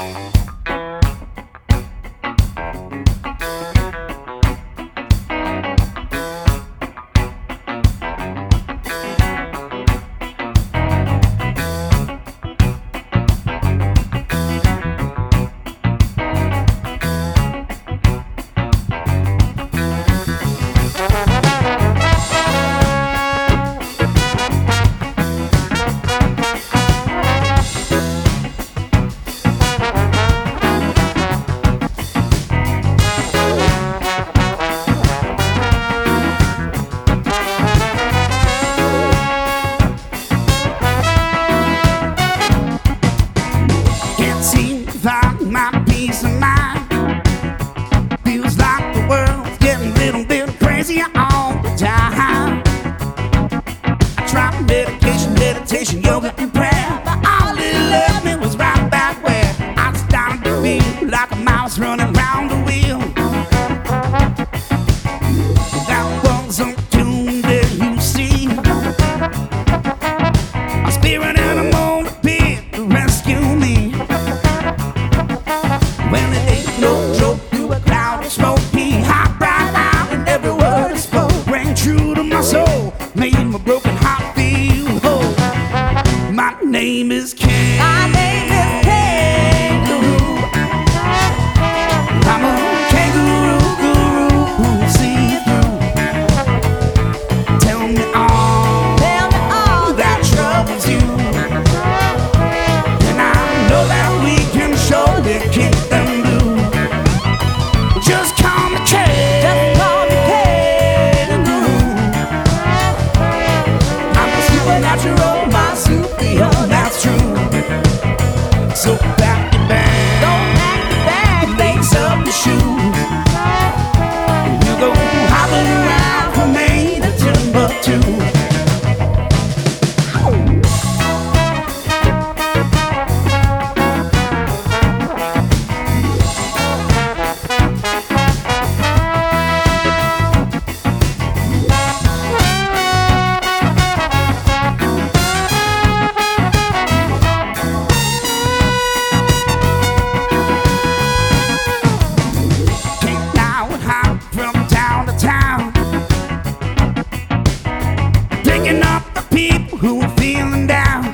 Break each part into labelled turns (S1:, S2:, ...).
S1: My peace of mind feels like the world's getting a little bit crazy all the time. I tried meditation, yoga, and prayer, but all it left me was right back where I started to feel like a mouse running round the wheel. That wasn't tuned in, you see. My spirit animal appeared to rescue me. Well, it ain't no joke through a cloud of smoke. He hopped right out and every word he spoke rang true to my soul, made my broken heart feel whole. My name is King.
S2: My name is Kangaroo.
S1: I'm a kangaroo guru who'll see you through. Tell me all that troubles you, and I know that we can surely kick them. Just call me Kangaroo. I'm a supernatural marsupial, that's true. So pack your bag, lace up your shoes. We'll go hopping around from Maine to Timbuktu. Picking up the people who are feeling down.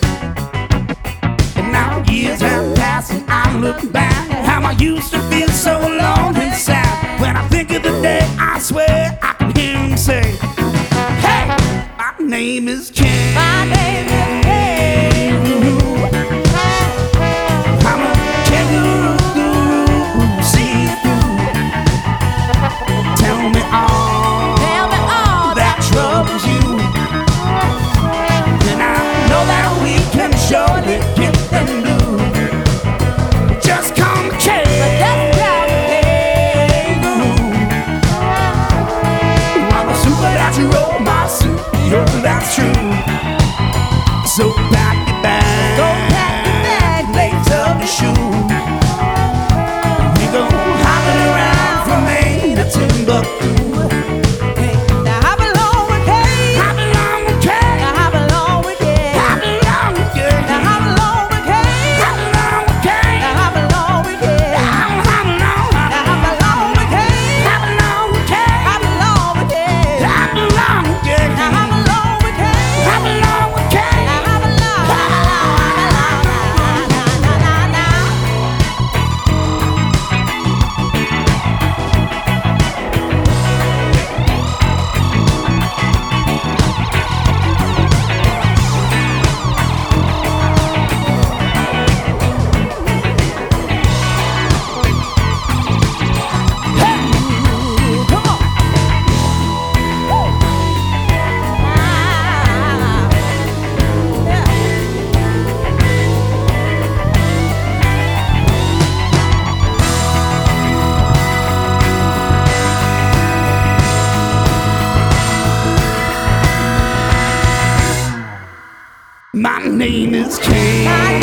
S1: And now years have passed and I'm looking back at how I used to feel so alone and sad. When I think of the day, I swear I can hear him say, hey, my name is King.
S2: My name is Kangaroo.
S1: I'm a kangaroo guru who'll see you through. Tell me all that troubles you, and I know that we can surely get them new. Just call me Kangaroo. I'm a supernatural marsupial, that's true. So pack your bag, lace up your shoes. We go hopping around from Maine to Timbuktu. My name is King.